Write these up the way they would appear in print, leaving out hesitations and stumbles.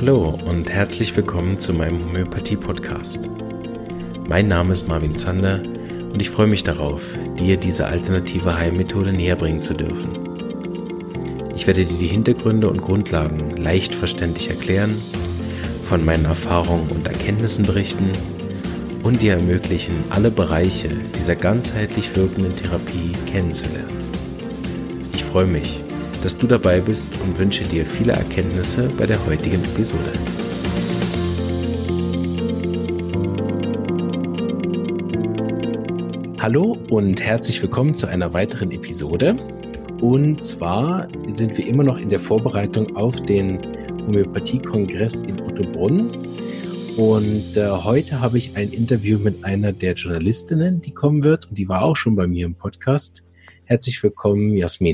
Hallo und herzlich willkommen zu meinem Homöopathie-Podcast. Mein Name ist Marvin Zander und ich freue mich darauf, dir diese alternative Heilmethode näher bringen zu dürfen. Ich werde dir die Hintergründe und Grundlagen leicht verständlich erklären, von meinen Erfahrungen und Erkenntnissen berichten und dir ermöglichen, alle Bereiche dieser ganzheitlich wirkenden Therapie kennenzulernen. Ich freue mich, dass du dabei bist und wünsche dir viele Erkenntnisse bei der heutigen Episode. Hallo und herzlich willkommen zu einer weiteren Episode. Und zwar sind wir immer noch in der Vorbereitung auf den Homöopathie-Kongress in Ottobrunn. Und heute habe ich ein Interview mit einer der Journalistinnen, die kommen wird. Und die war auch schon bei mir im Podcast. Herzlich willkommen, Jasmin.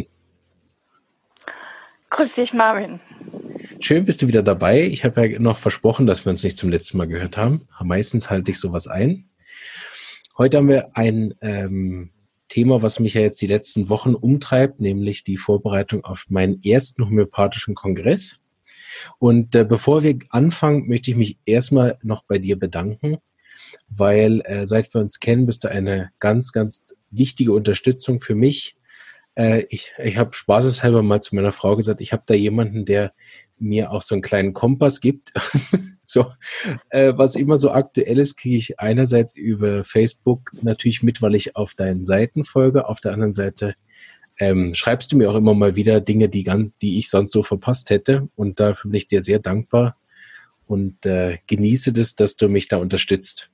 Grüß dich, Marvin. Schön, bist du wieder dabei. Ich habe ja noch versprochen, dass wir uns nicht zum letzten Mal gehört haben. Meistens halte ich sowas ein. Heute haben wir ein Thema, was mich ja jetzt die letzten Wochen umtreibt, nämlich die Vorbereitung auf meinen ersten homöopathischen Kongress. Und bevor wir anfangen, möchte ich mich erstmal noch bei dir bedanken, weil seit wir uns kennen, bist du eine ganz, ganz wichtige Unterstützung für mich. Ich habe spaßeshalber mal zu meiner Frau gesagt, ich habe da jemanden, der mir auch so einen kleinen Kompass gibt. So, was immer so aktuell ist, kriege ich einerseits über Facebook natürlich mit, weil ich auf deinen Seiten folge. Auf der anderen Seite schreibst du mir auch immer mal wieder Dinge, die ich sonst so verpasst hätte. Und dafür bin ich dir sehr dankbar und genieße das, dass du mich da unterstützt.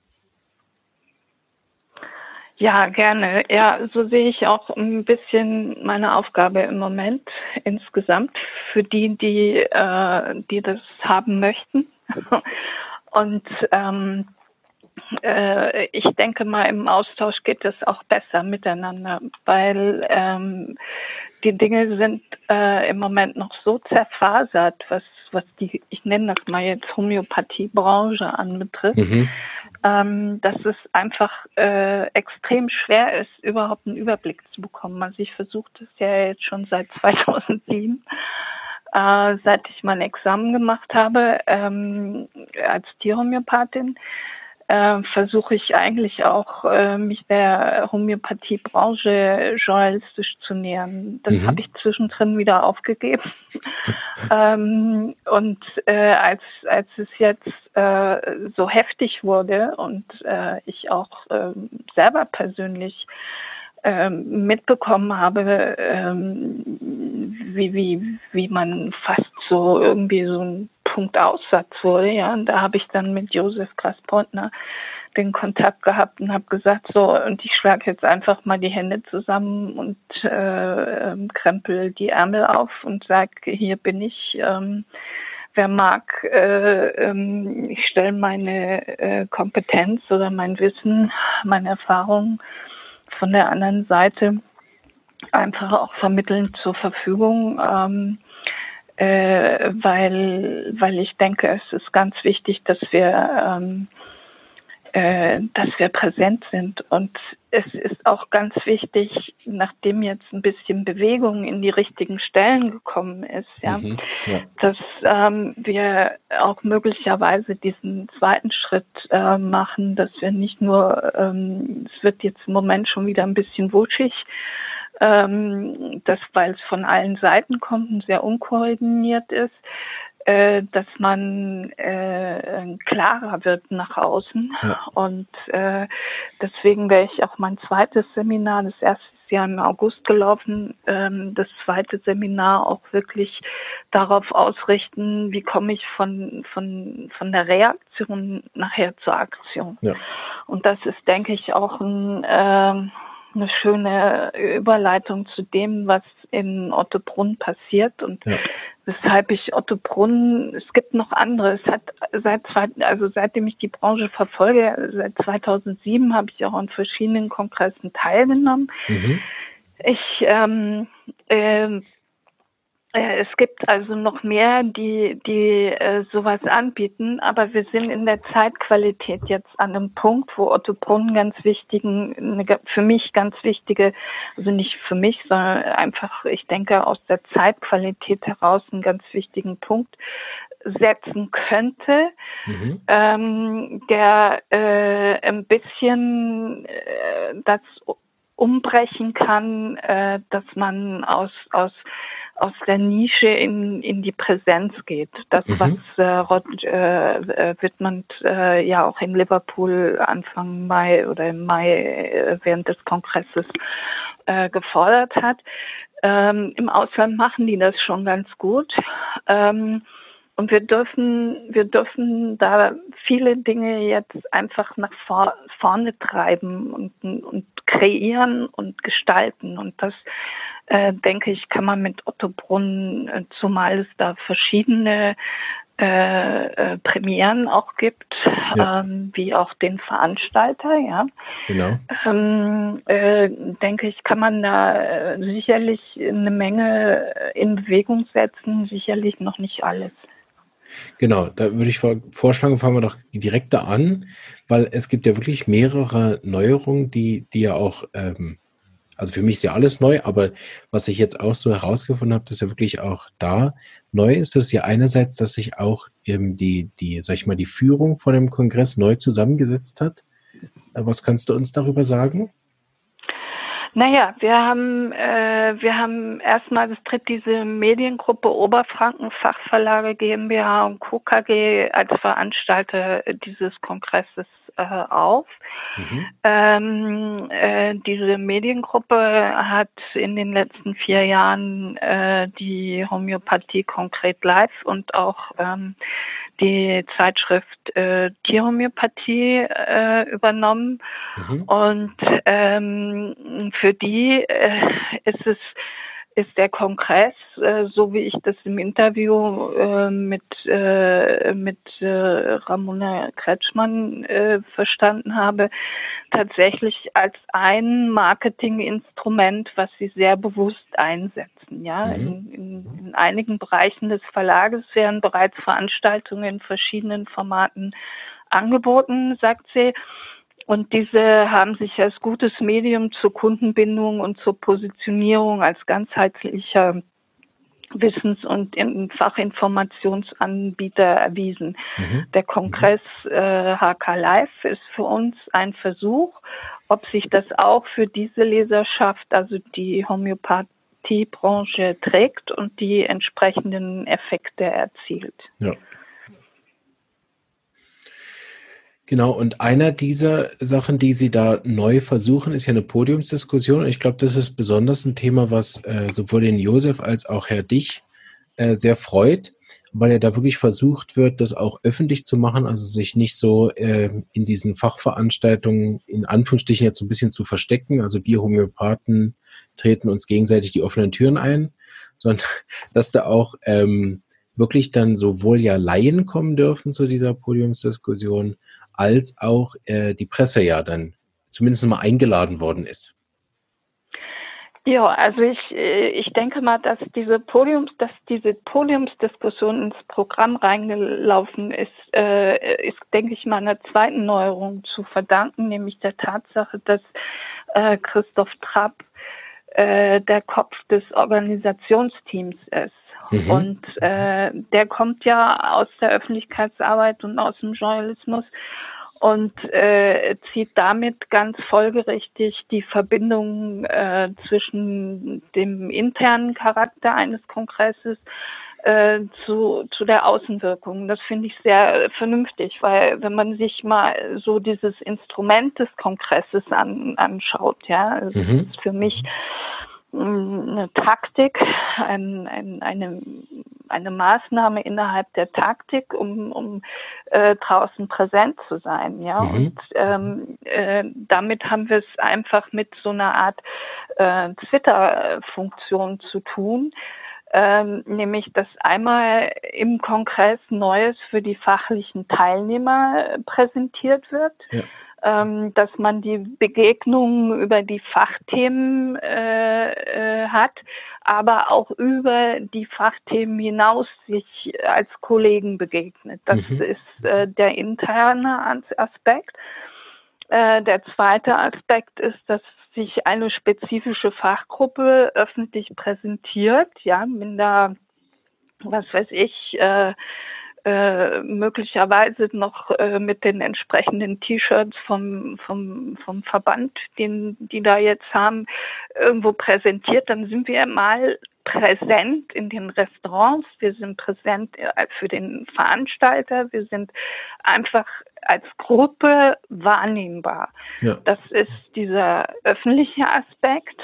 Ja, gerne. Ja, so sehe ich auch ein bisschen meine Aufgabe im Moment insgesamt für die das haben möchten. Und ich denke mal, im Austausch geht es auch besser miteinander, weil die Dinge sind im Moment noch so zerfasert, was die, ich nenne das mal jetzt Homöopathiebranche anbetrifft, dass es einfach extrem schwer ist, überhaupt einen Überblick zu bekommen. Also ich versuche das ja jetzt schon seit 2007, seit ich mein Examen gemacht habe als Tierhomöopathin. Versuche ich eigentlich auch, mich der Homöopathiebranche journalistisch zu nähern. Das habe ich zwischendrin wieder aufgegeben. Und als es jetzt so heftig wurde und ich auch selber persönlich mitbekommen habe, wie man fast so irgendwie so ein Punktaussatz wurde, ja, und da habe ich dann mit Josef Graspontner den Kontakt gehabt und habe gesagt, so, und ich schlage jetzt einfach mal die Hände zusammen und krempel die Ärmel auf und sage, hier bin ich, wer mag, ich stelle meine Kompetenz oder mein Wissen, meine Erfahrung von der anderen Seite einfach auch vermittelnd zur Verfügung, weil ich denke, es ist ganz wichtig, dass wir präsent sind. Und es ist auch ganz wichtig, nachdem jetzt ein bisschen Bewegung in die richtigen Stellen gekommen ist, ja. Dass wir auch möglicherweise diesen zweiten Schritt machen, dass wir nicht nur, es wird jetzt im Moment schon wieder ein bisschen wutschig, weil es von allen Seiten kommt und sehr unkoordiniert ist, dass man klarer wird nach außen. Ja. Und deswegen werde ich auch mein zweites Seminar, das erste Jahr im August gelaufen, das zweite Seminar auch wirklich darauf ausrichten, wie komme ich von der Reaktion nachher zur Aktion. Ja. Und das ist, denke ich, auch eine schöne Überleitung zu dem, was in Ottobrunn passiert und weshalb ich Ottobrunn, es gibt noch andere, es hat seitdem ich die Branche verfolge, seit 2007 habe ich auch an verschiedenen Kongressen teilgenommen. Ich Es gibt also noch mehr, die sowas anbieten, aber wir sind in der Zeitqualität jetzt an einem Punkt, wo Otto Brunn für mich ganz wichtige, also nicht für mich, sondern einfach, ich denke, aus der Zeitqualität heraus einen ganz wichtigen Punkt setzen könnte, der ein bisschen das umbrechen kann, dass man aus der Nische in die Präsenz geht. Das, was Rod Widmond ja auch in Liverpool Anfang Mai oder im Mai während des Kongresses gefordert hat. Im Ausland machen die das schon ganz gut. Und wir dürfen da viele Dinge jetzt einfach nach vorne treiben und kreieren und gestalten. Und das, denke ich, kann man mit Otto Brunn, zumal es da verschiedene Premieren auch gibt, wie auch den Veranstalter, ja. Genau. Denke ich, kann man da sicherlich eine Menge in Bewegung setzen, sicherlich noch nicht alles. Genau, da würde ich vorschlagen, fangen wir doch direkt da an, weil es gibt ja wirklich mehrere Neuerungen, die ja auch, also für mich ist ja alles neu, aber was ich jetzt auch so herausgefunden habe, dass ja wirklich auch da neu ist, das ist ja einerseits, dass sich auch sag ich mal, die Führung von dem Kongress neu zusammengesetzt hat. Was kannst du uns darüber sagen? Naja, wir haben erstmal, es tritt diese Mediengruppe Oberfranken Fachverlage GmbH und Co. KG als Veranstalter dieses Kongresses auf. Diese Mediengruppe hat in den letzten 4 Jahren die Homöopathie konkret live und auch die Zeitschrift Tierhomöopathie übernommen. Und für die ist der Kongress, so wie ich das im Interview mit Ramona Kretschmann verstanden habe, tatsächlich als ein Marketinginstrument, was sie sehr bewusst einsetzen. Ja, in einigen Bereichen des Verlages werden bereits Veranstaltungen in verschiedenen Formaten angeboten, sagt sie. Und diese haben sich als gutes Medium zur Kundenbindung und zur Positionierung als ganzheitlicher Wissens- und Fachinformationsanbieter erwiesen. Der Kongress HK Live ist für uns ein Versuch, ob sich das auch für diese Leserschaft, also die Homöopathiebranche, trägt und die entsprechenden Effekte erzielt. Ja. Genau, und einer dieser Sachen, die Sie da neu versuchen, ist ja eine Podiumsdiskussion. Und ich glaube, das ist besonders ein Thema, was sowohl den Josef als auch Herr Dich sehr freut, weil ja da wirklich versucht wird, das auch öffentlich zu machen, also sich nicht so in diesen Fachveranstaltungen in Anführungsstrichen jetzt so ein bisschen zu verstecken. Also wir Homöopathen treten uns gegenseitig die offenen Türen ein, sondern dass da auch wirklich dann sowohl ja Laien kommen dürfen zu dieser Podiumsdiskussion, als auch die Presse ja dann zumindest mal eingeladen worden ist. Ja, also ich denke mal, dass diese Podiumsdiskussion ins Programm reingelaufen ist, denke ich mal, einer zweiten Neuerung zu verdanken, nämlich der Tatsache, dass Christoph Trapp der Kopf des Organisationsteams ist. Und der kommt ja aus der Öffentlichkeitsarbeit und aus dem Journalismus und zieht damit ganz folgerichtig die Verbindung zwischen dem internen Charakter eines Kongresses zu der Außenwirkung. Das finde ich sehr vernünftig, weil wenn man sich mal so dieses Instrument des Kongresses anschaut, ja, das ist für mich eine Taktik, eine Maßnahme innerhalb der Taktik, um draußen präsent zu sein, ja. Und damit haben wir es einfach mit so einer Art Twitter-Funktion zu tun, nämlich dass einmal im Kongress Neues für die fachlichen Teilnehmer präsentiert wird. Ja. dass man die Begegnungen über die Fachthemen hat, aber auch über die Fachthemen hinaus sich als Kollegen begegnet. Das ist der interne Aspekt. Der zweite Aspekt ist, dass sich eine spezifische Fachgruppe öffentlich präsentiert, ja, wenn da, was weiß ich, möglicherweise noch mit den entsprechenden T-Shirts vom Verband, die da jetzt haben, irgendwo präsentiert, dann sind wir mal präsent in den Restaurants, wir sind präsent für den Veranstalter, wir sind einfach als Gruppe wahrnehmbar. Ja. Das ist dieser öffentliche Aspekt.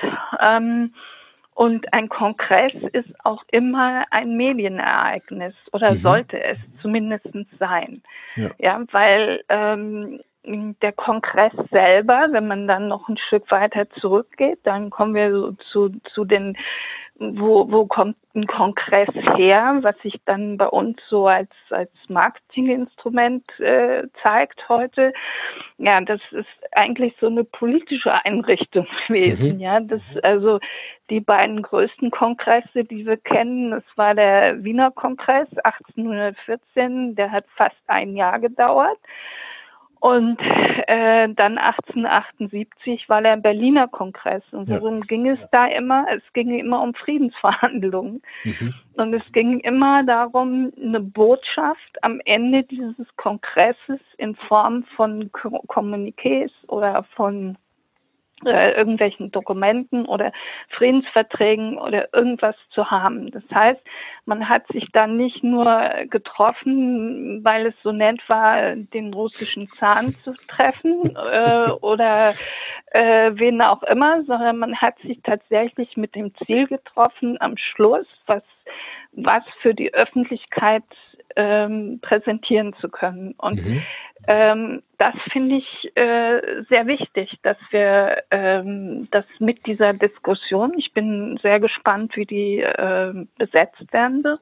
Und ein Kongress ist auch immer ein Medienereignis oder sollte es zumindest sein. Ja, weil der Kongress selber, wenn man dann noch ein Stück weiter zurückgeht, dann kommen wir so zu den, wo kommt ein Kongress her, was sich dann bei uns so als Marketinginstrument zeigt heute. Ja, das ist eigentlich so eine politische Einrichtung gewesen. Ja, das, also die beiden größten Kongresse, die wir kennen, das war der Wiener Kongress 1814, der hat fast ein Jahr gedauert. Und dann 1878 war der Berliner Kongress. Und worum ging es da immer? Es ging immer um Friedensverhandlungen. Und es ging immer darum, eine Botschaft am Ende dieses Kongresses in Form von Kommuniqués oder von irgendwelchen Dokumenten oder Friedensverträgen oder irgendwas zu haben. Das heißt, man hat sich dann nicht nur getroffen, weil es so nett war, den russischen Zaren zu treffen oder wen auch immer, sondern man hat sich tatsächlich mit dem Ziel getroffen, am Schluss was für die Öffentlichkeit präsentieren zu können. Und das finde ich sehr wichtig, dass wir das mit dieser Diskussion, ich bin sehr gespannt, wie die besetzt werden wird,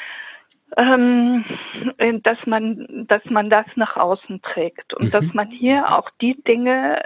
dass man das nach außen trägt und dass man hier auch die Dinge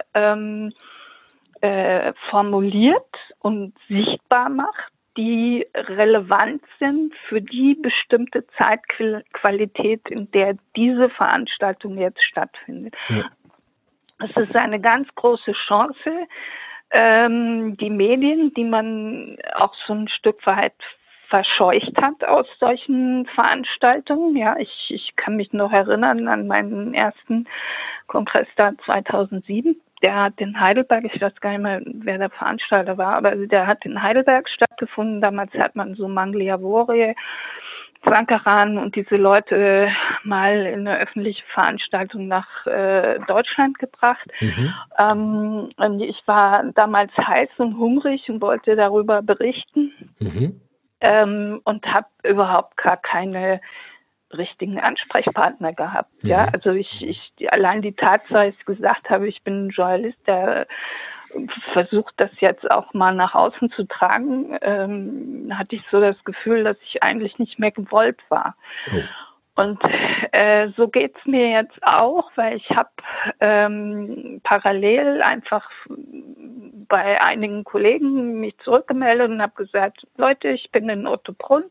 formuliert und sichtbar macht, die relevant sind für die bestimmte Zeitqualität, in der diese Veranstaltung jetzt stattfindet. Ja. Es ist eine ganz große Chance, die Medien, die man auch so ein Stück weit verscheucht hat aus solchen Veranstaltungen. Ja, ich kann mich noch erinnern an meinen ersten Kongress da 2007. Der hat in Heidelberg, ich weiß gar nicht mehr, wer der Veranstalter war, aber der hat in Heidelberg stattgefunden. Damals hat man so Mangliavore, Sankaran und diese Leute mal in eine öffentliche Veranstaltung nach Deutschland gebracht. Und ich war damals heiß und hungrig und wollte darüber berichten und habe überhaupt gar keine richtigen Ansprechpartner gehabt. Ja, also allein die Tatsache, dass ich gesagt habe, ich bin ein Journalist, der versucht, das jetzt auch mal nach außen zu tragen, hatte ich so das Gefühl, dass ich eigentlich nicht mehr gewollt war. Und so geht's mir jetzt auch, weil ich habe parallel einfach bei einigen Kollegen mich zurückgemeldet und habe gesagt, Leute, ich bin in Ottobrunn.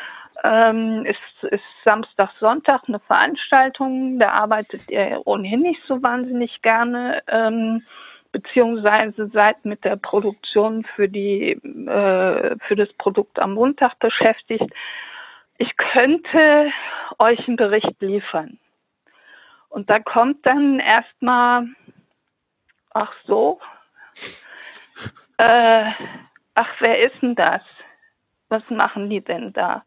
Ist Samstag, Sonntag eine Veranstaltung, da arbeitet ihr ohnehin nicht so wahnsinnig gerne, beziehungsweise seid mit der Produktion für das Produkt am Montag beschäftigt. Ich könnte euch einen Bericht liefern. Und da kommt dann erstmal, ach so, wer ist denn das? Was machen die denn da?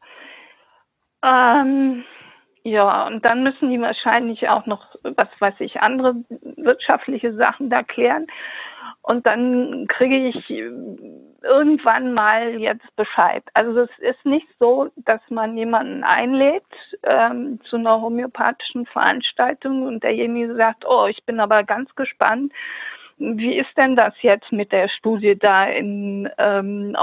Ja, und dann müssen die wahrscheinlich auch noch, was weiß ich, andere wirtschaftliche Sachen da klären. Und dann kriege ich irgendwann mal jetzt Bescheid. Also es ist nicht so, dass man jemanden einlädt zu einer homöopathischen Veranstaltung und derjenige sagt, oh, ich bin aber ganz gespannt, wie ist denn das jetzt mit der Studie da in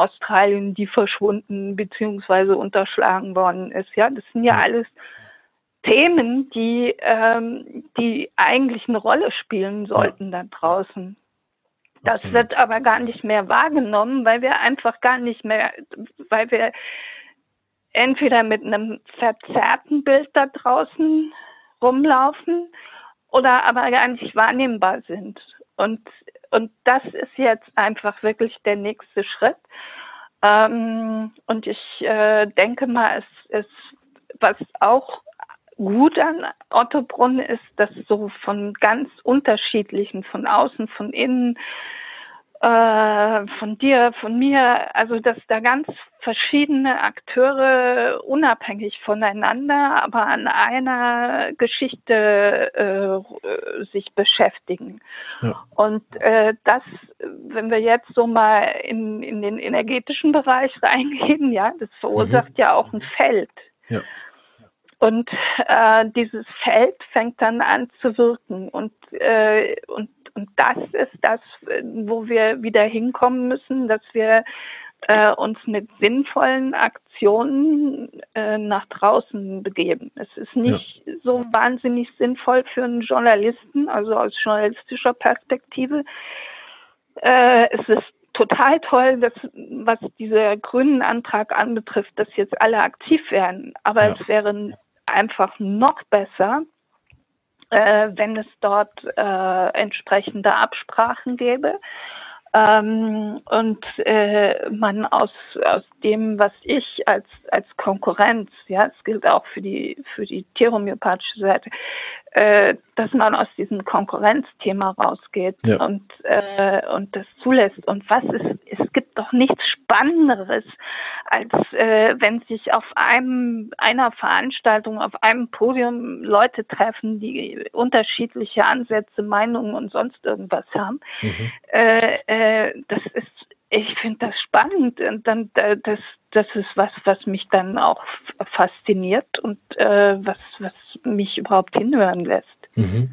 Australien, die verschwunden bzw. unterschlagen worden ist? Ja, das sind ja alles Themen, die eigentlich eine Rolle spielen sollten da draußen. Das Absolut. wird aber gar nicht mehr wahrgenommen, weil wir einfach gar nicht mehr, weil wir entweder mit einem verzerrten Bild da draußen rumlaufen oder aber gar nicht wahrnehmbar sind. Und das ist jetzt einfach wirklich der nächste Schritt. Und ich denke mal, was auch gut an Ottobrunn ist, dass so von ganz unterschiedlichen, von außen, von innen, von dir, von mir, also dass da ganz verschiedene Akteure unabhängig voneinander, aber an einer Geschichte sich beschäftigen. Ja. Und das, wenn wir jetzt so mal in den energetischen Bereich reingehen, ja, das verursacht ja auch ein Feld. Ja. Und dieses Feld fängt dann an zu wirken und das ist das, wo wir wieder hinkommen müssen, dass wir uns mit sinnvollen Aktionen nach draußen begeben. Es ist nicht so wahnsinnig sinnvoll für einen Journalisten, also aus journalistischer Perspektive. Es ist total toll, dass, was dieser grünen Antrag anbetrifft, dass jetzt alle aktiv werden. Aber es wäre einfach noch besser, wenn es dort entsprechende Absprachen gäbe und man aus dem, was ich als Konkurrenz, ja, es gilt auch für die tierhomöopathische Seite, dass man aus diesem Konkurrenzthema rausgeht und das zulässt. Und es gibt doch nichts Spannenderes, als wenn sich auf einer Veranstaltung, auf einem Podium Leute treffen, die unterschiedliche Ansätze, Meinungen und sonst irgendwas haben. Ich finde das spannend und dann das ist was mich dann auch fasziniert und was mich überhaupt hinhören lässt. Mhm.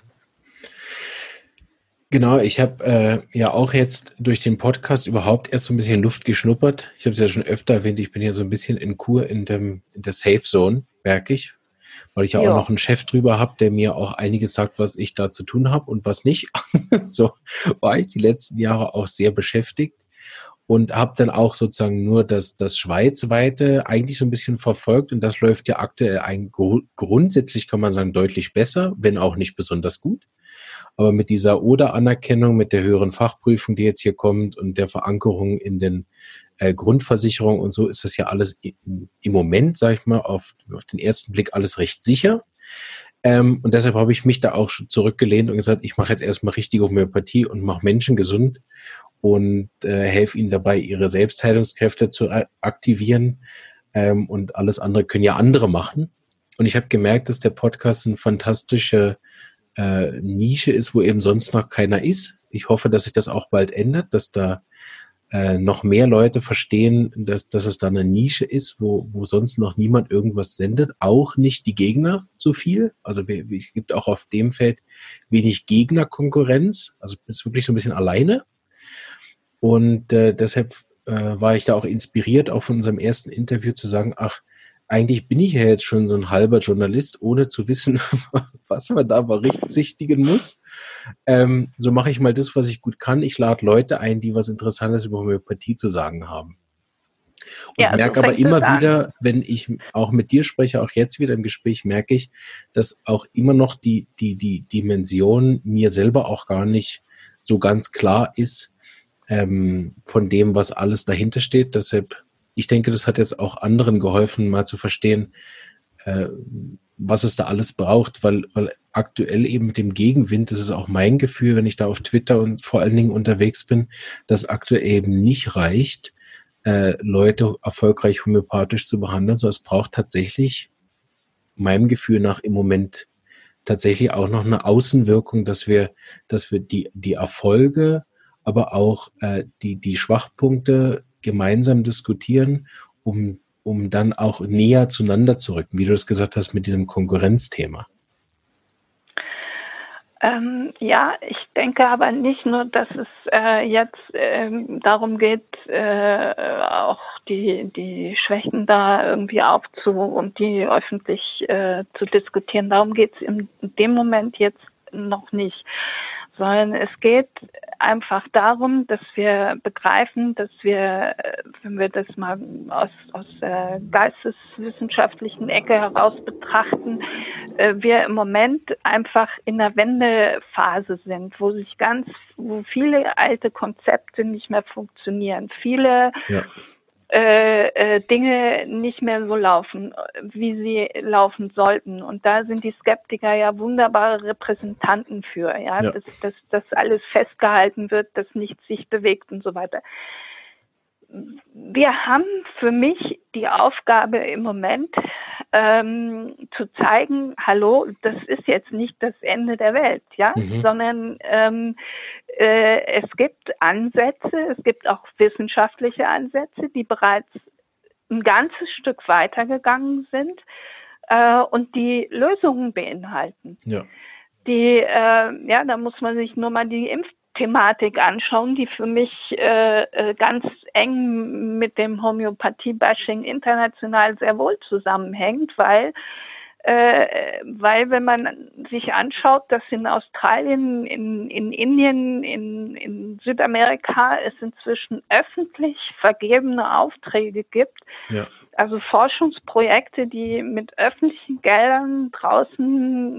Genau, ich habe ja auch jetzt durch den Podcast überhaupt erst so ein bisschen Luft geschnuppert. Ich habe es ja schon öfter erwähnt, ich bin ja so ein bisschen in Kur in der Safe Zone, merke ich, weil ich ja auch noch einen Chef drüber habe, der mir auch einiges sagt, was ich da zu tun habe und was nicht. So war ich die letzten Jahre auch sehr beschäftigt. Und habe dann auch sozusagen nur das Schweizweite eigentlich so ein bisschen verfolgt. Und das läuft ja aktuell grundsätzlich, kann man sagen, deutlich besser, wenn auch nicht besonders gut. Aber mit dieser ODA-Anerkennung, mit der höheren Fachprüfung, die jetzt hier kommt und der Verankerung in den Grundversicherungen und so, ist das ja alles im Moment, sage ich mal, auf den ersten Blick alles recht sicher. Und deshalb habe ich mich da auch schon zurückgelehnt und gesagt, ich mache jetzt erstmal richtige Homöopathie und mache Menschen gesund und helfe ihnen dabei, ihre Selbstheilungskräfte zu aktivieren. Und alles andere können ja andere machen. Und ich habe gemerkt, dass der Podcast eine fantastische Nische ist, wo eben sonst noch keiner ist. Ich hoffe, dass sich das auch bald ändert, dass da noch mehr Leute verstehen, dass es da eine Nische ist, wo sonst noch niemand irgendwas sendet. Auch nicht die Gegner so viel. Also es gibt auch auf dem Feld wenig Gegnerkonkurrenz. Also es ist wirklich so ein bisschen alleine. Und deshalb war ich da auch inspiriert, auch von unserem ersten Interview zu sagen, ach, eigentlich bin ich ja jetzt schon so ein halber Journalist, ohne zu wissen, was man da berücksichtigen muss. So mache ich mal das, was ich gut kann. Ich lade Leute ein, die was Interessantes über Homöopathie zu sagen haben. Und merke aber immer wieder, wenn ich auch mit dir spreche, auch jetzt wieder im Gespräch, merke ich, dass auch immer noch die Dimension mir selber auch gar nicht so ganz klar ist, von dem, was alles dahinter steht. Deshalb, ich denke, das hat jetzt auch anderen geholfen, mal zu verstehen, was es da alles braucht, weil aktuell eben mit dem Gegenwind, das ist auch mein Gefühl, wenn ich da auf Twitter und vor allen Dingen unterwegs bin, dass aktuell eben nicht reicht, Leute erfolgreich homöopathisch zu behandeln, sondern es braucht tatsächlich, meinem Gefühl nach im Moment, tatsächlich auch noch eine Außenwirkung, dass wir die Erfolge, aber auch die Schwachpunkte gemeinsam diskutieren, um dann auch näher zueinander zu rücken, wie du es gesagt hast, mit diesem Konkurrenzthema. Ja, ich denke aber nicht nur, dass es jetzt darum geht, auch die Schwächen da irgendwie und die öffentlich zu diskutieren. Darum geht es in dem Moment jetzt noch nicht, sondern es geht einfach darum, dass wir begreifen, dass wir, wenn wir das mal aus der geisteswissenschaftlichen Ecke heraus betrachten, wir im Moment einfach in der Wendephase sind, wo viele alte Konzepte nicht mehr funktionieren, viele Dinge nicht mehr so laufen, wie sie laufen sollten. Und da sind die Skeptiker ja wunderbare Repräsentanten für, ja, dass alles festgehalten wird, dass nichts sich bewegt und so weiter. Wir haben für mich die Aufgabe im Moment zu zeigen, hallo, das ist jetzt nicht das Ende der Welt, ja, sondern es gibt Ansätze, es gibt auch wissenschaftliche Ansätze, die bereits ein ganzes Stück weitergegangen sind und die Lösungen beinhalten. Ja. Da muss man sich nur mal die Impfthematik anschauen, die für mich ganz eng mit dem Homöopathie-Bashing international sehr wohl zusammenhängt, weil wenn man sich anschaut, dass in Australien, in Indien, in Südamerika es inzwischen öffentlich vergebene Aufträge gibt, also Forschungsprojekte, die mit öffentlichen Geldern draußen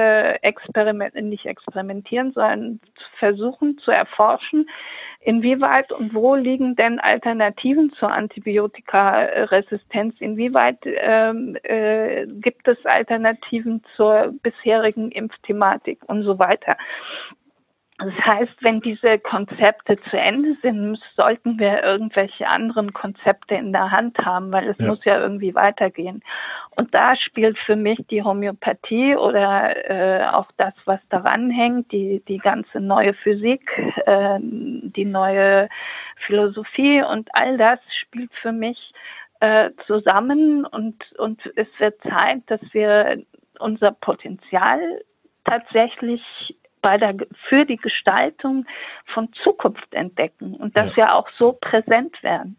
nicht experimentieren, sondern versuchen zu erforschen, inwieweit und wo liegen denn Alternativen zur Antibiotikaresistenz? Inwieweit gibt es Alternativen zur bisherigen Impfthematik und so weiter? Das heißt, wenn diese Konzepte zu Ende sind, sollten wir irgendwelche anderen Konzepte in der Hand haben, weil es muss ja irgendwie weitergehen. Und da spielt für mich die Homöopathie oder auch das, was daran hängt, die ganze neue Physik, die neue Philosophie und all das spielt für mich zusammen und es wird Zeit, dass wir unser Potenzial tatsächlich für die Gestaltung von Zukunft entdecken und dass wir auch so präsent werden.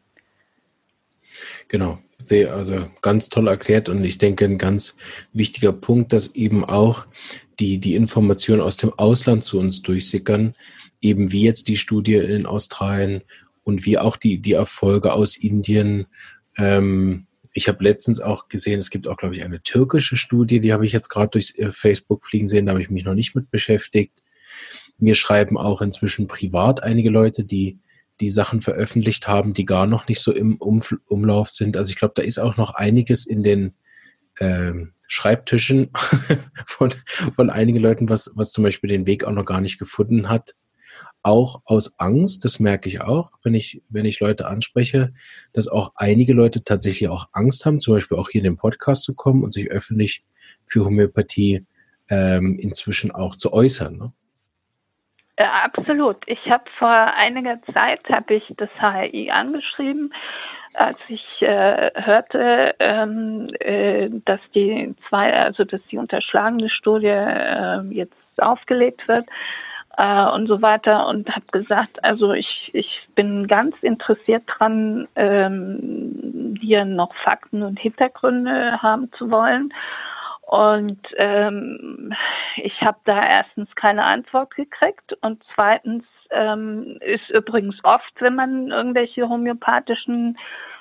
Genau, also ganz toll erklärt und ich denke, ein ganz wichtiger Punkt, dass eben auch die Informationen aus dem Ausland zu uns durchsickern, eben wie jetzt die Studie in Australien und wie auch die Erfolge aus Indien. Ich habe letztens auch gesehen, es gibt auch, glaube ich, eine türkische Studie, die habe ich jetzt gerade durch Facebook fliegen sehen, da habe ich mich noch nicht mit beschäftigt. Mir schreiben auch inzwischen privat einige Leute, die Sachen veröffentlicht haben, die gar noch nicht so im Umlauf sind. Also ich glaube, da ist auch noch einiges in den Schreibtischen von einigen Leuten, was zum Beispiel den Weg auch noch gar nicht gefunden hat. Auch aus Angst, das merke ich auch, wenn ich Leute anspreche, dass auch einige Leute tatsächlich auch Angst haben, zum Beispiel auch hier in den Podcast zu kommen und sich öffentlich für Homöopathie inzwischen auch zu äußern. Ne? Absolut. Ich habe vor einiger Zeit das HRI angeschrieben, als ich hörte, dass die unterschlagene Studie jetzt aufgelegt wird und so weiter und habe gesagt, also ich bin ganz interessiert dran, hier noch Fakten und Hintergründe haben zu wollen. Und ich habe da erstens keine Antwort gekriegt und zweitens ist übrigens oft, wenn man irgendwelche homöopathischen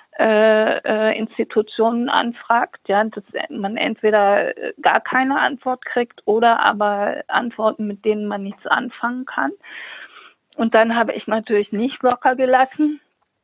Institutionen anfragt, ja, dass man entweder gar keine Antwort kriegt oder aber Antworten, mit denen man nichts anfangen kann. Und dann habe ich natürlich nicht locker gelassen.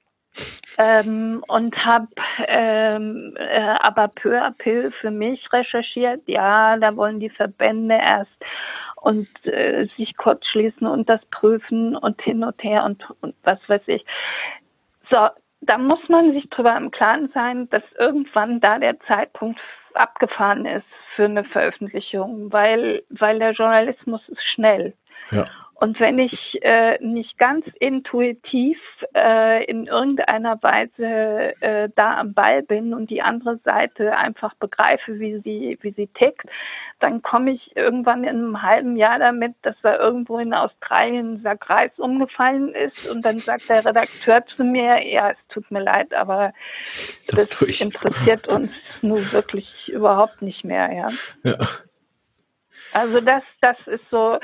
Und habe aber peu à peu für mich recherchiert, ja, da wollen die Verbände erst und sich kurz schließen und das prüfen und hin und her und was weiß ich. So, da muss man sich drüber im Klaren sein, dass irgendwann da der Zeitpunkt abgefahren ist für eine Veröffentlichung, weil der Journalismus ist schnell. Ja. Und wenn ich nicht ganz intuitiv in irgendeiner Weise da am Ball bin und die andere Seite einfach begreife, wie sie tickt, dann komme ich irgendwann in einem halben Jahr damit, dass da irgendwo in Australien ein Sack Reis umgefallen ist und dann sagt der Redakteur zu mir, ja, es tut mir leid, aber das interessiert uns nun wirklich überhaupt nicht mehr. Ja. Also das ist so,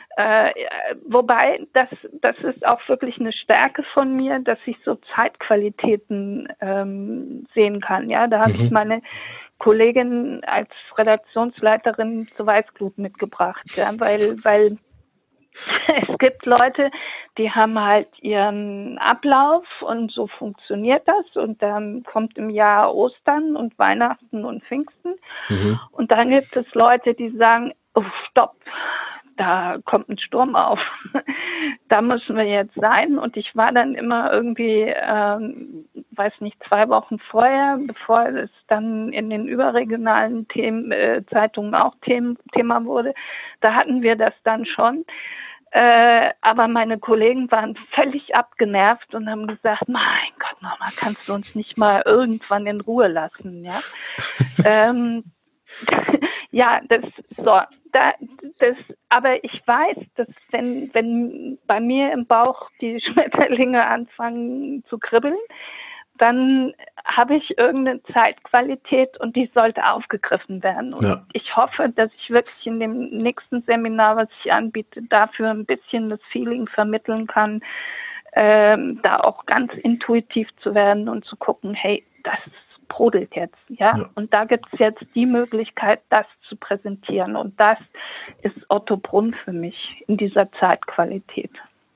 wobei das ist auch wirklich eine Stärke von mir, dass ich so Zeitqualitäten sehen kann. Ja, da habe ich meine Kollegin als Redaktionsleiterin zur Weißglut mitgebracht, ja, weil es gibt Leute, die haben halt ihren Ablauf und so funktioniert das und dann kommt im Jahr Ostern und Weihnachten und Pfingsten und dann gibt es Leute, die sagen, oh, stopp, da kommt ein Sturm auf, da müssen wir jetzt sein und ich war dann immer irgendwie, weiß nicht, 2 Wochen vorher, bevor es dann in den überregionalen Zeitungen auch Thema wurde, da hatten wir das dann schon. Aber meine Kollegen waren völlig abgenervt und haben gesagt, mein Gott, Mama, kannst du uns nicht mal irgendwann in Ruhe lassen, ja? Ja, aber ich weiß, dass wenn bei mir im Bauch die Schmetterlinge anfangen zu kribbeln, dann habe ich irgendeine Zeitqualität und die sollte aufgegriffen werden. Und ich hoffe, dass ich wirklich in dem nächsten Seminar, was ich anbiete, dafür ein bisschen das Feeling vermitteln kann, da auch ganz intuitiv zu werden und zu gucken, hey, das brodelt jetzt, ja. Und da gibt es jetzt die Möglichkeit, das zu präsentieren. Und das ist Otto Brunn für mich in dieser Zeitqualität.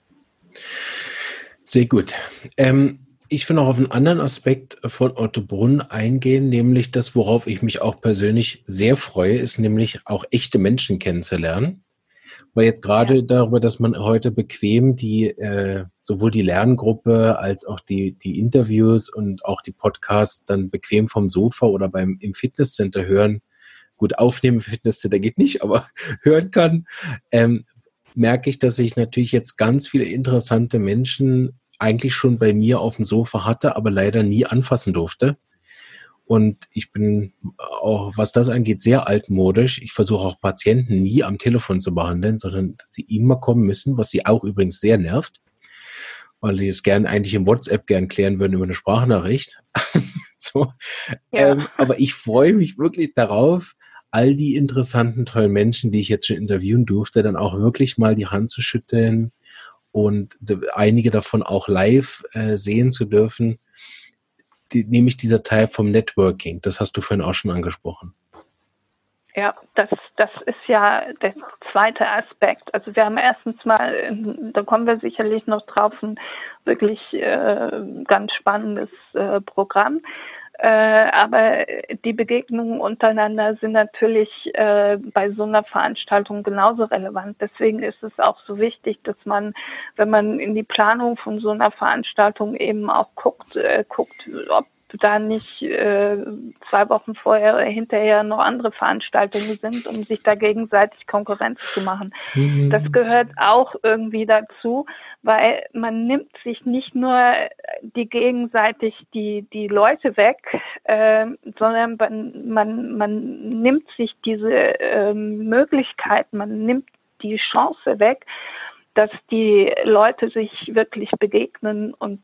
Sehr gut. Ich will noch auf einen anderen Aspekt von Otto Brunn eingehen, nämlich das, worauf ich mich auch persönlich sehr freue, ist nämlich auch echte Menschen kennenzulernen. Weil jetzt gerade darüber, dass man heute bequem sowohl die Lerngruppe als auch die Interviews und auch die Podcasts dann bequem vom Sofa oder im Fitnesscenter hören, gut, aufnehmen im Fitnesscenter geht nicht, aber hören kann, merke ich, dass ich natürlich jetzt ganz viele interessante Menschen eigentlich schon bei mir auf dem Sofa hatte, aber leider nie anfassen durfte. Und ich bin auch, was das angeht, sehr altmodisch. Ich versuche auch Patienten nie am Telefon zu behandeln, sondern dass sie immer kommen müssen, was sie auch übrigens sehr nervt, weil die es eigentlich im WhatsApp gern klären würden über eine Sprachnachricht. So. Aber ich freue mich wirklich darauf, all die interessanten, tollen Menschen, die ich jetzt schon interviewen durfte, dann auch wirklich mal die Hand zu schütteln und einige davon auch live sehen zu dürfen. Nämlich dieser Teil vom Networking, das hast du vorhin auch schon angesprochen. Ja, das ist ja der zweite Aspekt. Also wir haben erstens mal, da kommen wir sicherlich noch drauf, ein wirklich ganz spannendes Programm. Aber die Begegnungen untereinander sind natürlich bei so einer Veranstaltung genauso relevant. Deswegen ist es auch so wichtig, dass man, wenn man in die Planung von so einer Veranstaltung eben auch guckt, ob da nicht 2 Wochen vorher oder hinterher noch andere Veranstaltungen sind, um sich da gegenseitig Konkurrenz zu machen. Das gehört auch irgendwie dazu, weil man nimmt sich nicht nur gegenseitig die Leute weg, sondern man nimmt sich diese Möglichkeit, man nimmt die Chance weg, dass die Leute sich wirklich begegnen und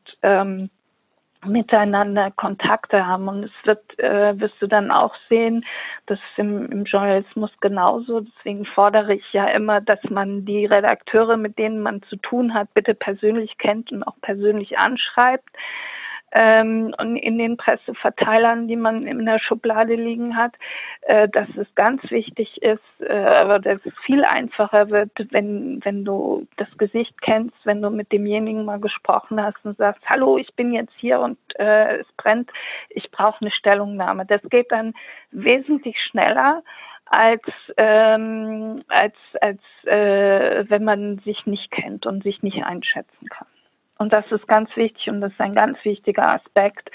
miteinander Kontakte haben. Und es wirst du dann auch sehen, das ist im Journalismus genauso. Deswegen fordere ich ja immer, dass man die Redakteure, mit denen man zu tun hat, bitte persönlich kennt und auch persönlich anschreibt. Und in den Presseverteilern, die man in der Schublade liegen hat, dass es ganz wichtig ist, aber dass es viel einfacher wird, wenn du das Gesicht kennst, wenn du mit demjenigen mal gesprochen hast und sagst, hallo, ich bin jetzt hier und es brennt, ich brauche eine Stellungnahme. Das geht dann wesentlich schneller, als wenn man sich nicht kennt und sich nicht einschätzen kann. Und das ist ganz wichtig und das ist ein ganz wichtiger Aspekt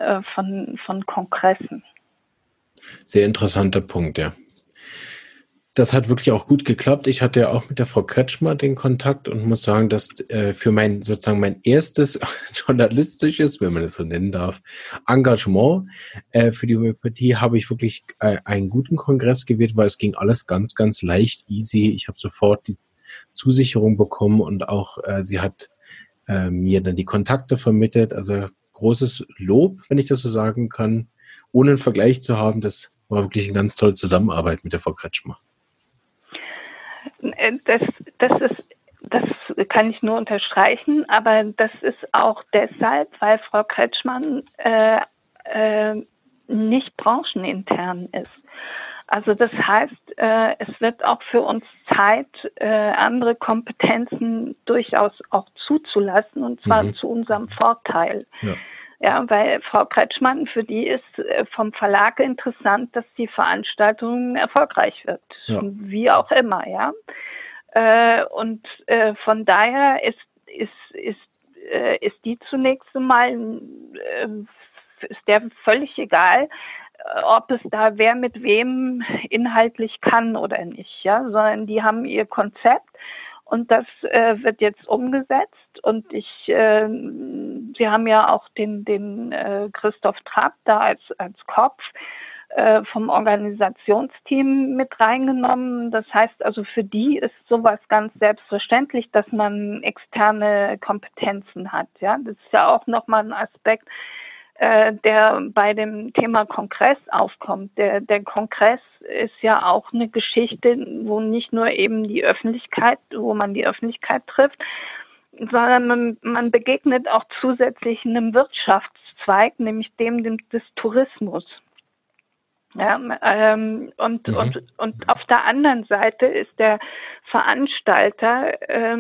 von Kongressen. Sehr interessanter Punkt, ja. Das hat wirklich auch gut geklappt. Ich hatte ja auch mit der Frau Kretschmer den Kontakt und muss sagen, dass für mein erstes journalistisches, wenn man es so nennen darf, Engagement für die Homöopathie habe ich wirklich einen guten Kongress gewählt, weil es ging alles ganz, ganz leicht, easy. Ich habe sofort die Zusicherung bekommen und auch sie hat mir dann die Kontakte vermittelt. Also großes Lob, wenn ich das so sagen kann, ohne einen Vergleich zu haben. Das war wirklich eine ganz tolle Zusammenarbeit mit der Frau Kretschmer. Das kann ich nur unterstreichen, aber das ist auch deshalb, weil Frau Kretschmann nicht branchenintern ist. Also das heißt, es wird auch für uns Zeit, andere Kompetenzen durchaus auch zuzulassen, und zwar zu unserem Vorteil. Ja. Ja, weil Frau Kretschmann, für die ist vom Verlag interessant, dass die Veranstaltung erfolgreich wird, wie auch immer, ja. Und von daher ist die zunächst einmal ist der völlig egal, ob es da wer mit wem inhaltlich kann oder nicht, ja, sondern die haben ihr Konzept. Und das wird jetzt umgesetzt, und Sie haben ja auch den Christoph Trapp da als Kopf vom Organisationsteam mit reingenommen. Das heißt also, für die ist sowas ganz selbstverständlich, dass man externe Kompetenzen hat. Ja, das ist ja auch nochmal ein Aspekt, der bei dem Thema Kongress aufkommt. Der Kongress ist ja auch eine Geschichte, wo nicht nur eben wo man die Öffentlichkeit trifft, sondern man begegnet auch zusätzlich einem Wirtschaftszweig, nämlich dem des Tourismus. Ja, und auf der anderen Seite ist der Veranstalter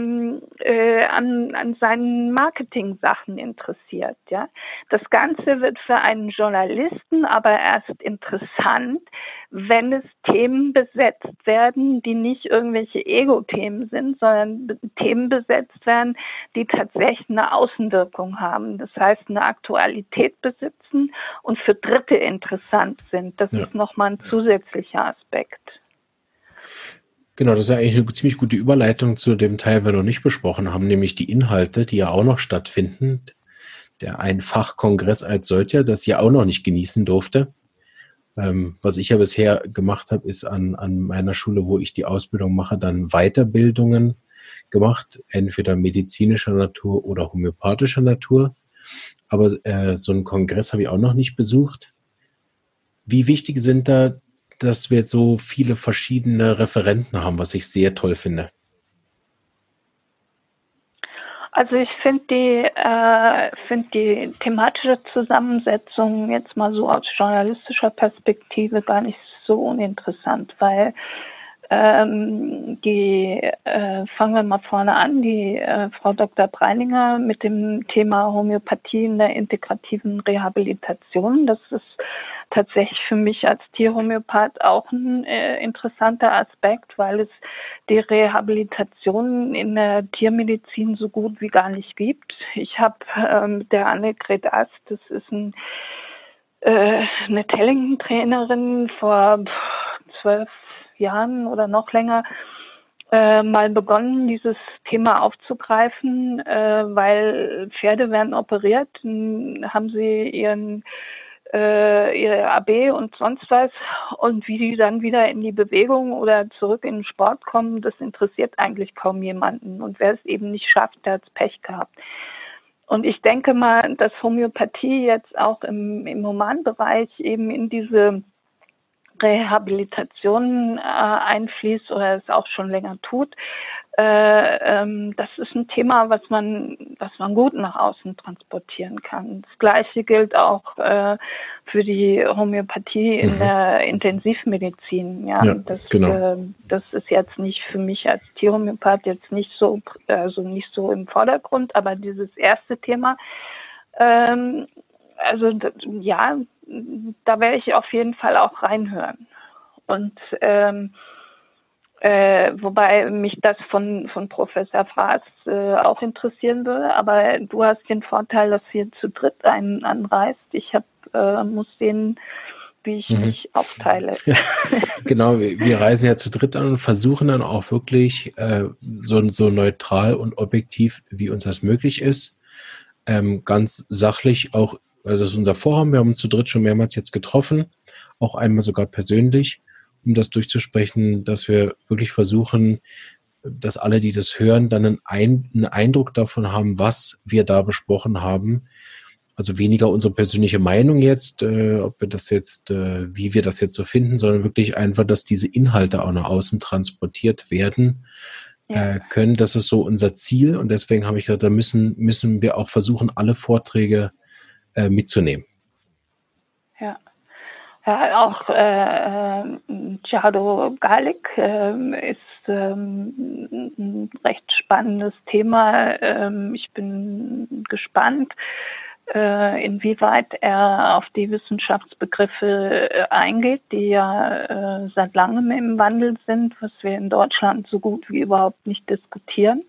an seinen Marketing-Sachen interessiert. Ja, das Ganze wird für einen Journalisten aber erst interessant, wenn es Themen besetzt werden, die nicht irgendwelche Ego-Themen sind, sondern Themen besetzt werden, die tatsächlich eine Außenwirkung haben. Das heißt, eine Aktualität besitzen und für Dritte interessant sind. Das ist nochmal ein zusätzlicher Aspekt. Genau, das ist ja eigentlich eine ziemlich gute Überleitung zu dem Teil, wir noch nicht besprochen haben, nämlich die Inhalte, die ja auch noch stattfinden. Der Ein-Fach-Kongress als solcher, das ich ja auch noch nicht genießen durfte. Was ich ja bisher gemacht habe, ist an meiner Schule, wo ich die Ausbildung mache, dann Weiterbildungen gemacht, entweder medizinischer Natur oder homöopathischer Natur. Aber so einen Kongress habe ich auch noch nicht besucht. Wie wichtig sind da, dass wir so viele verschiedene Referenten haben, was ich sehr toll finde? Also ich finde die thematische Zusammensetzung jetzt mal so aus journalistischer Perspektive gar nicht so uninteressant, weil fangen wir mal vorne an, die Frau Dr. Breininger mit dem Thema Homöopathie in der integrativen Rehabilitation. Das ist tatsächlich für mich als Tierhomöopath auch ein interessanter Aspekt, weil es die Rehabilitation in der Tiermedizin so gut wie gar nicht gibt. Ich habe mit der Annegret Ast, das ist eine Tellington-Trainerin, vor 12 Jahren oder noch länger mal begonnen, dieses Thema aufzugreifen, weil Pferde werden operiert, haben sie ihre AB und sonst was, und wie die dann wieder in die Bewegung oder zurück in den Sport kommen, das interessiert eigentlich kaum jemanden, und wer es eben nicht schafft, der hat Pech gehabt. Und ich denke mal, dass Homöopathie jetzt auch im Humanbereich eben in diese Rehabilitation einfließt oder es auch schon länger tut. Das ist ein Thema, was man gut nach außen transportieren kann. Das Gleiche gilt auch für die Homöopathie in der Intensivmedizin. Ja, genau. Das ist jetzt nicht für mich als Tierhomöopath jetzt nicht so im Vordergrund, aber dieses erste Thema, da werde ich auf jeden Fall auch reinhören. Und wobei mich das von Professor Fraß auch interessieren würde, aber du hast den Vorteil, dass ihr zu dritt einen anreist. Ich muss den wie ich mich aufteile. Ja, genau, wir reisen ja zu dritt an und versuchen dann auch wirklich so neutral und objektiv, wie uns das möglich ist, ganz sachlich auch, also das ist unser Vorhaben, wir haben uns zu dritt schon mehrmals jetzt getroffen, auch einmal sogar persönlich, um das durchzusprechen, dass wir wirklich versuchen, dass alle, die das hören, dann einen Eindruck davon haben, was wir da besprochen haben. Also weniger unsere persönliche Meinung jetzt, ob wir das jetzt, wie wir das jetzt so finden, sondern wirklich einfach, dass diese Inhalte auch nach außen transportiert werden können. Das ist so unser Ziel und deswegen habe ich gesagt, da müssen wir auch versuchen, alle Vorträge mitzunehmen. Ja. Ja, auch Chado Galik ist ein recht spannendes Thema. Ich bin gespannt, inwieweit er auf die Wissenschaftsbegriffe eingeht, die ja seit langem im Wandel sind, was wir in Deutschland so gut wie überhaupt nicht diskutieren.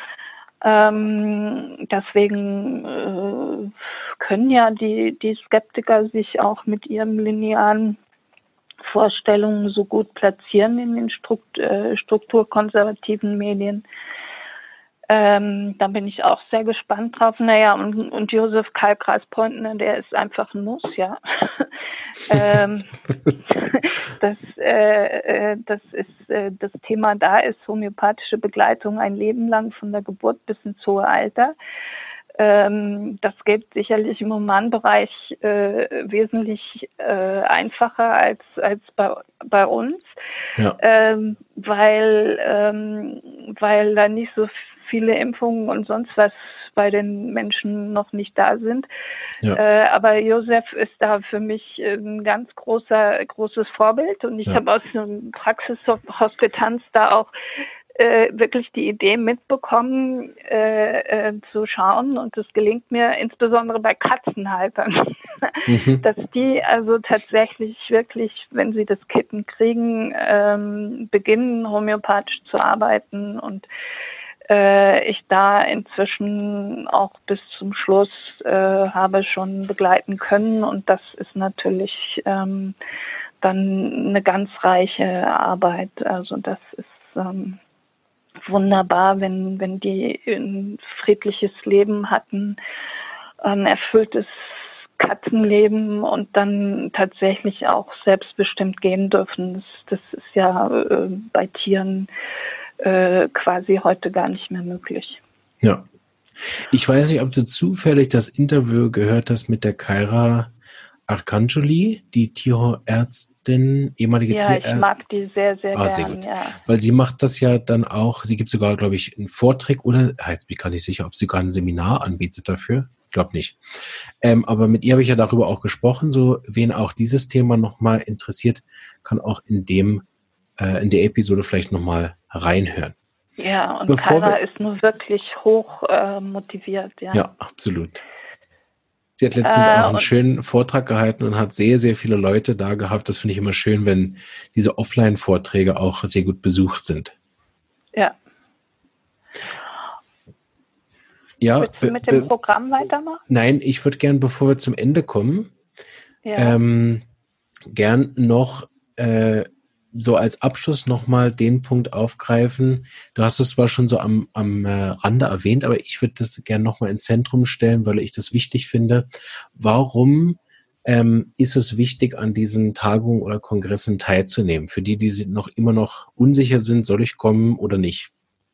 Deswegen können ja die Skeptiker sich auch mit ihren linearen Vorstellungen so gut platzieren in den strukturkonservativen Medien. Da bin ich auch sehr gespannt drauf. Naja, und Josef Kalkreis-Pointner, der ist einfach ein Muss, ja. Das Thema da ist homöopathische Begleitung ein Leben lang von der Geburt bis ins hohe Alter. Das geht sicherlich im Humanbereich wesentlich einfacher als bei uns, ja. Weil da nicht so viele Impfungen und sonst was bei den Menschen noch nicht da sind. Ja. Aber Josef ist da für mich ein ganz großes Vorbild und ich habe aus einem Praxishospitanz da auch wirklich die Idee mitbekommen, zu schauen, und das gelingt mir insbesondere bei Katzenhaltern, dass die also tatsächlich wirklich, wenn sie das Kitten kriegen, beginnen homöopathisch zu arbeiten und ich da inzwischen auch bis zum Schluss habe schon begleiten können, und das ist natürlich dann eine ganz reiche Arbeit. Also das ist wunderbar, wenn die ein friedliches Leben hatten, ein erfülltes Katzenleben und dann tatsächlich auch selbstbestimmt gehen dürfen. Das ist ja bei Tieren quasi heute gar nicht mehr möglich. Ja. Ich weiß nicht, ob du zufällig das Interview gehört hast mit der Kaira Arcangeli, die Tierärztin, ehemalige Tierärztin. Ja, ich mag die sehr, sehr gern. Sehr gut. Ja. Weil sie macht das ja dann auch, sie gibt sogar, glaube ich, einen Vortrag oder, jetzt bin ich gar nicht sicher, ob sie gar ein Seminar anbietet dafür. Ich glaube nicht. Aber mit ihr habe ich ja darüber auch gesprochen, so wen auch dieses Thema nochmal interessiert, kann auch in der Episode vielleicht nochmal reinhören. Ja, und Kaira ist nur wirklich hoch motiviert. Ja, absolut. Sie hat letztens auch einen schönen Vortrag gehalten und hat sehr, sehr viele Leute da gehabt. Das finde ich immer schön, wenn diese Offline-Vorträge auch sehr gut besucht sind. Ja. Ja. Willst du mit dem Programm weitermachen? Nein, ich würde gern, bevor wir zum Ende kommen, gern noch so als Abschluss nochmal den Punkt aufgreifen. Du hast es zwar schon so am Rande erwähnt, aber ich würde das gerne nochmal ins Zentrum stellen, weil ich das wichtig finde. Warum ist es wichtig, an diesen Tagungen oder Kongressen teilzunehmen? Für die immer noch unsicher sind, soll ich kommen oder nicht?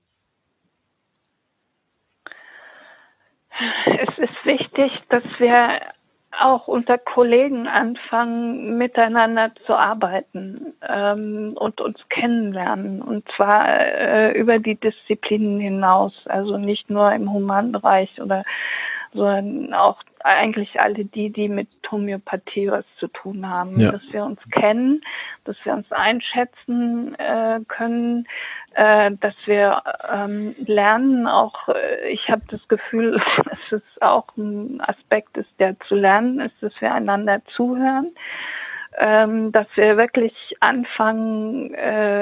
Es ist wichtig, dass wir auch unter Kollegen anfangen, miteinander zu arbeiten und uns kennenlernen, und zwar über die Disziplinen hinaus, also nicht nur im Humanbereich sondern auch eigentlich alle die mit Homöopathie was zu tun haben, dass wir uns kennen, dass wir uns einschätzen können, dass wir lernen. Auch ich habe das Gefühl, dass es auch ein Aspekt ist, der zu lernen ist, dass wir einander zuhören, dass wir wirklich anfangen,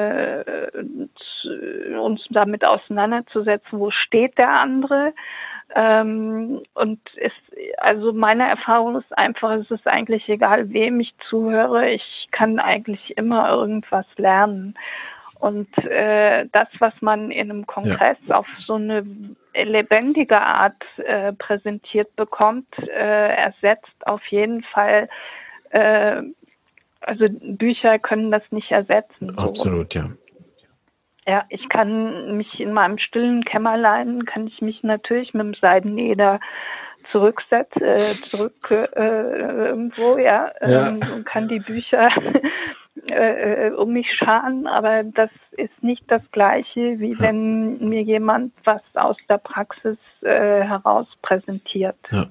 uns damit auseinanderzusetzen, wo steht der andere, Also meine Erfahrung ist einfach, es ist eigentlich egal, wem ich zuhöre, ich kann eigentlich immer irgendwas lernen. Und das, was man in einem Kongress auf so eine lebendige Art präsentiert bekommt, ersetzt auf jeden Fall, also Bücher können das nicht ersetzen. Absolut, ja. Ja, ich kann mich in meinem stillen Kämmerlein, kann ich mich natürlich mit dem Seidenleder irgendwo, und kann die Bücher um mich scharen, aber das ist nicht das Gleiche, wie wenn mir jemand was aus der Praxis heraus präsentiert. Ja.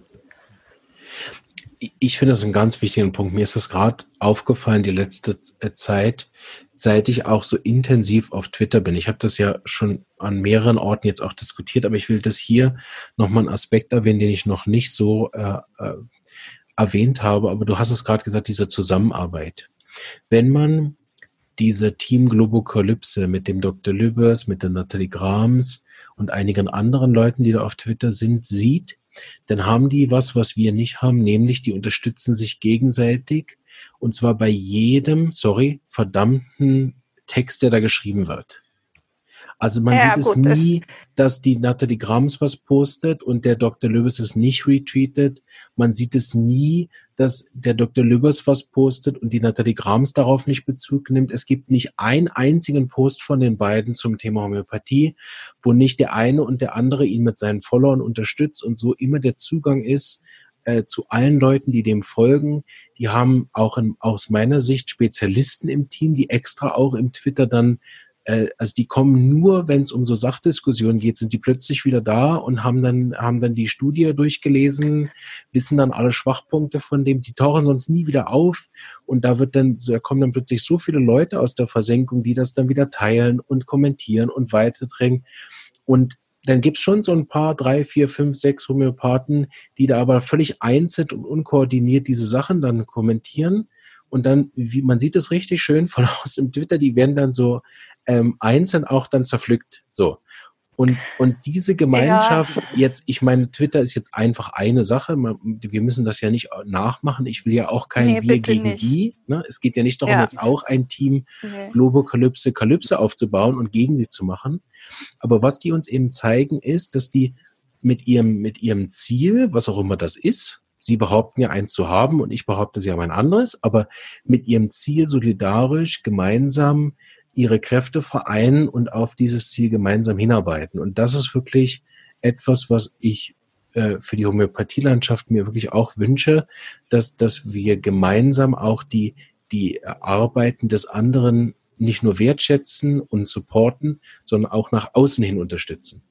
Ich finde das einen ganz wichtigen Punkt. Mir ist das gerade aufgefallen, die letzte Zeit, seit ich auch so intensiv auf Twitter bin. Ich habe das ja schon an mehreren Orten jetzt auch diskutiert, aber ich will das hier nochmal einen Aspekt erwähnen, den ich noch nicht so erwähnt habe. Aber du hast es gerade gesagt, diese Zusammenarbeit. Wenn man diese Team Globokalypse mit dem Dr. Lübbers, mit der Nathalie Grams und einigen anderen Leuten, die da auf Twitter sind, sieht, dann haben die was wir nicht haben, nämlich die unterstützen sich gegenseitig und zwar bei jedem, verdammten Text, der da geschrieben wird. Also man sieht es nie, dass die Nathalie Grams was postet und der Dr. Lübbers es nicht retweetet. Man sieht es nie, dass der Dr. Lübbers was postet und die Nathalie Grams darauf nicht Bezug nimmt. Es gibt nicht einen einzigen Post von den beiden zum Thema Homöopathie, wo nicht der eine und der andere ihn mit seinen Followern unterstützt und so immer der Zugang ist zu allen Leuten, die dem folgen. Die haben auch aus meiner Sicht Spezialisten im Team, die extra auch im Twitter dann also die kommen nur, wenn es um so Sachdiskussionen geht, sind die plötzlich wieder da und haben dann die Studie durchgelesen, wissen dann alle Schwachpunkte von dem, die tauchen sonst nie wieder auf und da kommen dann plötzlich so viele Leute aus der Versenkung, die das dann wieder teilen und kommentieren und weiterdringen und dann gibt's schon so ein paar, 3, 4, 5, 6 Homöopathen, die da aber völlig einzeln und unkoordiniert diese Sachen dann kommentieren. Und dann, man sieht es richtig schön von aus im Twitter, die werden dann so einzeln auch dann zerpflückt. So. Und diese Gemeinschaft jetzt, ich meine, Twitter ist jetzt einfach eine Sache. Wir müssen das ja nicht nachmachen. Ich will ja auch kein Wir gegen nicht. Die. Ne? Es geht ja nicht darum, jetzt auch ein Team Globokalypse aufzubauen und gegen sie zu machen. Aber was die uns eben zeigen, ist, dass die mit ihrem Ziel, was auch immer das ist, sie behaupten ja eins zu haben und ich behaupte, sie haben ein anderes, aber mit ihrem Ziel solidarisch gemeinsam ihre Kräfte vereinen und auf dieses Ziel gemeinsam hinarbeiten. Und das ist wirklich etwas, was ich für die Homöopathielandschaft mir wirklich auch wünsche, dass wir gemeinsam auch die Arbeiten des anderen nicht nur wertschätzen und supporten, sondern auch nach außen hin unterstützen.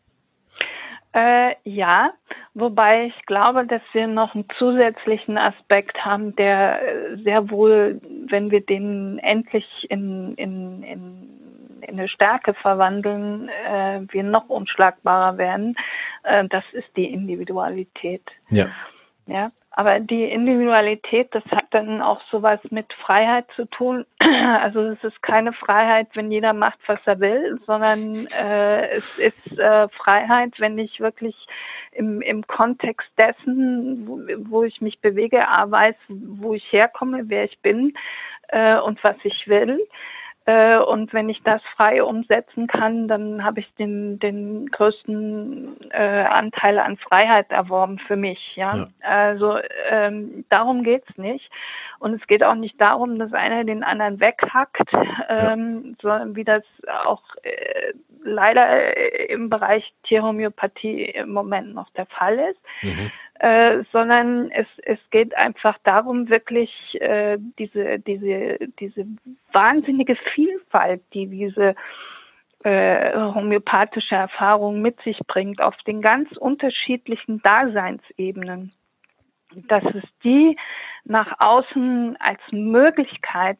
Ja, wobei ich glaube, dass wir noch einen zusätzlichen Aspekt haben, der sehr wohl, wenn wir den endlich in eine Stärke verwandeln, wir noch unschlagbarer werden. Das ist die Individualität. Ja. Ja. Aber die Individualität, das hat dann auch sowas mit Freiheit zu tun. Also es ist keine Freiheit, wenn jeder macht, was er will, sondern es ist Freiheit, wenn ich wirklich im Kontext dessen, wo ich mich bewege, weiß, wo ich herkomme, wer ich bin und was ich will. Und wenn ich das frei umsetzen kann, dann habe ich den größten Anteil an Freiheit erworben für mich. Ja? Also darum geht's nicht. Und es geht auch nicht darum, dass einer den anderen weghackt, sondern wie das auch leider im Bereich Tierhomöopathie im Moment noch der Fall ist. Mhm. Sondern es geht einfach darum, wirklich diese wahnsinnige Vielfalt, die diese homöopathische Erfahrung mit sich bringt, auf den ganz unterschiedlichen Daseinsebenen, dass es die nach außen als Möglichkeit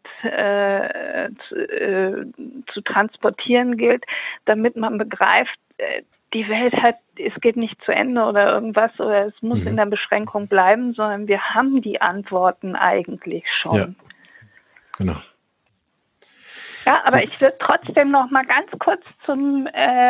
zu transportieren gilt, damit man begreift, die Welt es geht nicht zu Ende oder irgendwas oder es muss in der Beschränkung bleiben, sondern wir haben die Antworten eigentlich schon. Ja, genau. Ja, aber ich würde trotzdem noch mal ganz kurz zum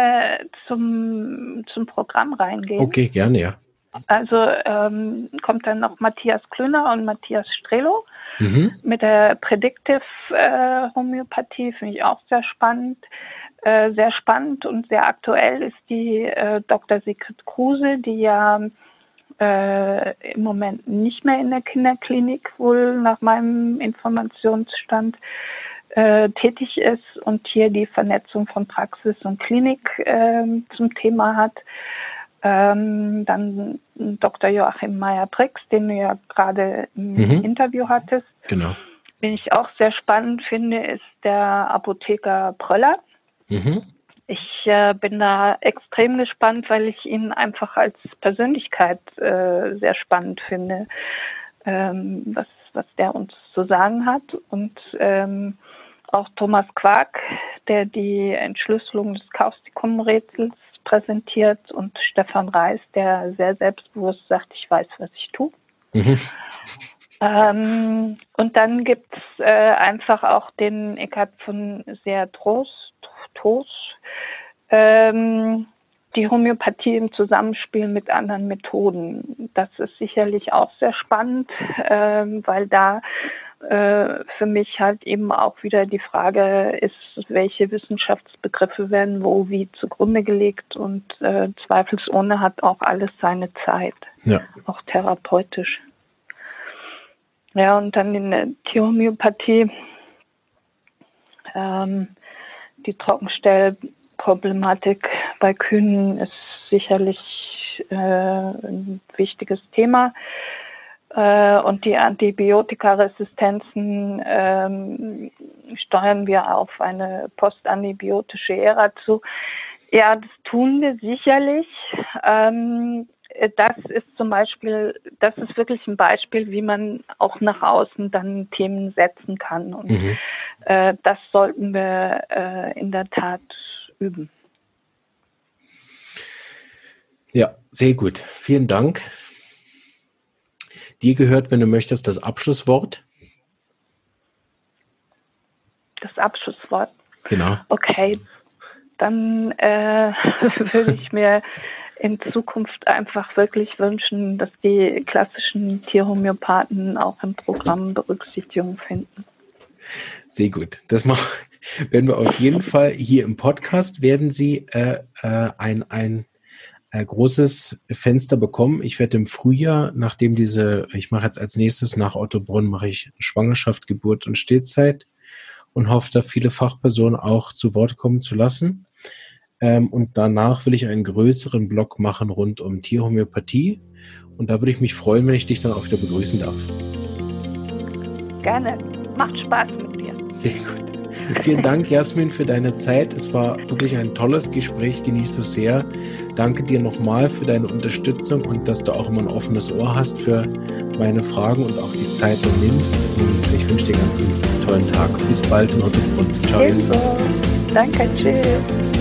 Programm reingehen. Okay, gerne, ja. Also kommt dann noch Matthias Klöner und Matthias Strelo mit der Predictive Homöopathie, finde ich auch sehr spannend. Sehr spannend und sehr aktuell ist die Dr. Sigrid Kruse, die ja im Moment nicht mehr in der Kinderklinik wohl nach meinem Informationsstand tätig ist und hier die Vernetzung von Praxis und Klinik zum Thema hat. Dann Dr. Joachim Meyer-Brix, den du ja gerade im Interview hattest. Genau. Den ich auch sehr spannend finde, ist der Apotheker Pröller. Ich bin da extrem gespannt, weil ich ihn einfach als Persönlichkeit sehr spannend finde, was der uns zu sagen hat. Und auch Thomas Quark, der die Entschlüsselung des Kaustikum-Rätsels präsentiert, und Stefan Reis, der sehr selbstbewusst sagt, ich weiß, was ich tue. Und dann gibt es einfach auch den Eckhard von Seer-Toos, die Homöopathie im Zusammenspiel mit anderen Methoden. Das ist sicherlich auch sehr spannend, weil da für mich halt eben auch wieder die Frage ist, welche Wissenschaftsbegriffe werden wo wie zugrunde gelegt, und zweifelsohne hat auch alles seine Zeit, auch therapeutisch. Ja, und dann in der Tierhomöopathie die Trockenstellproblematik bei Kühen ist sicherlich ein wichtiges Thema. Und die Antibiotikaresistenzen steuern wir auf eine postantibiotische Ära zu. Ja, das tun wir sicherlich. Das ist zum Beispiel, das ist wirklich ein Beispiel, wie man auch nach außen dann Themen setzen kann. Und das sollten wir in der Tat üben. Ja, sehr gut. Vielen Dank. Dir gehört, wenn du möchtest, das Abschlusswort. Das Abschlusswort? Genau. Okay, dann würde ich mir in Zukunft einfach wirklich wünschen, dass die klassischen Tierhomöopathen auch im Programm Berücksichtigung finden. Sehr gut. Das werden wir auf jeden Fall hier im Podcast, werden Sie ein großes Fenster bekommen. Ich werde im Frühjahr, ich mache jetzt als nächstes nach Ottobrunn, mache ich Schwangerschaft, Geburt und Stillzeit und hoffe, da viele Fachpersonen auch zu Wort kommen zu lassen. Und danach will ich einen größeren Blog machen rund um Tierhomöopathie. Und da würde ich mich freuen, wenn ich dich dann auch wieder begrüßen darf. Gerne. Macht Spaß mit dir. Sehr gut. Vielen Dank, Jasmin, für deine Zeit. Es war wirklich ein tolles Gespräch. Genieße es sehr. Danke dir nochmal für deine Unterstützung und dass du auch immer ein offenes Ohr hast für meine Fragen und auch die Zeit nimmst. Und ich wünsche dir ganz einen tollen Tag. Bis bald in Ottobrunn. Ciao, Jasmin. Danke, tschüss.